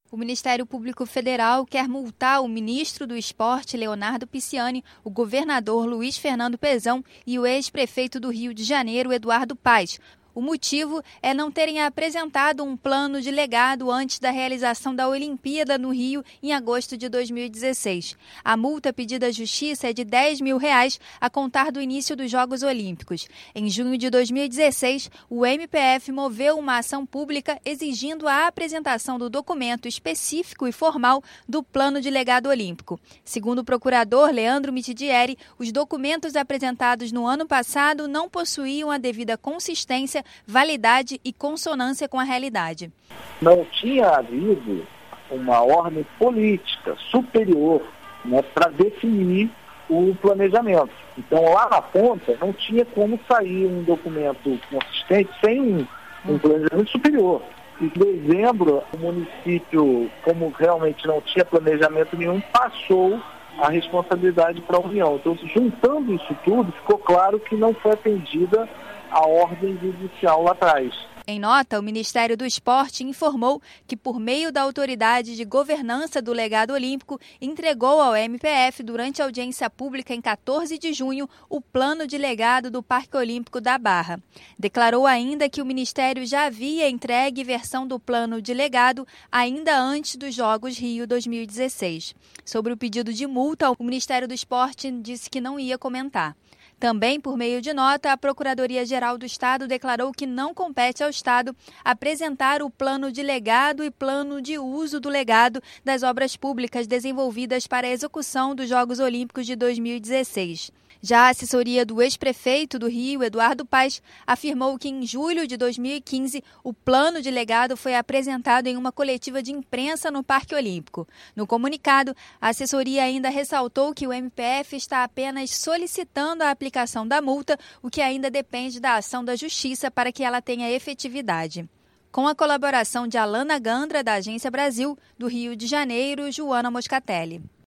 O Ministério Público Federal quer multar o ministro do Esporte, Leonardo Pisciani, o governador Luiz Fernando Pezão e o ex-prefeito do Rio de Janeiro, Eduardo Paes. O motivo é não terem apresentado um plano de legado antes da realização da Olimpíada no Rio em agosto de 2016. A multa pedida à Justiça é de R$10 mil a contar do início dos Jogos Olímpicos. Em junho de 2016, o MPF moveu uma ação pública exigindo a apresentação do documento específico e formal do plano de legado olímpico. Segundo o procurador Leandro Mitidieri, os documentos apresentados no ano passado não possuíam a devida consistência, validade e consonância com a realidade. Não tinha havido uma ordem política superior, para definir o planejamento. Então, lá na ponta, não tinha como sair um documento consistente sem um planejamento superior. Em dezembro, o município, como realmente não tinha planejamento nenhum, passou a responsabilidade para a União. Então, juntando isso tudo, ficou claro que não foi atendida a ordem judicial lá atrás. Em nota, o Ministério do Esporte informou que, por meio da Autoridade de Governança do Legado Olímpico, entregou ao MPF, durante a audiência pública em 14 de junho, o plano de legado do Parque Olímpico da Barra. Declarou ainda que o Ministério já havia entregue versão do plano de legado ainda antes dos Jogos Rio 2016. Sobre o pedido de multa, o Ministério do Esporte disse que não ia comentar. Também, por meio de nota, a Procuradoria-Geral do Estado declarou que não compete ao Estado apresentar o plano de legado e plano de uso do legado das obras públicas desenvolvidas para a execução dos Jogos Olímpicos de 2016. Já a assessoria do ex-prefeito do Rio, Eduardo Paes, afirmou que em julho de 2015 o plano de legado foi apresentado em uma coletiva de imprensa no Parque Olímpico. No comunicado, a assessoria ainda ressaltou que o MPF está apenas solicitando a aplicação da multa, o que ainda depende da ação da Justiça para que ela tenha efetividade. Com a colaboração de Alana Gandra, da Agência Brasil, do Rio de Janeiro, Joana Moscatelli.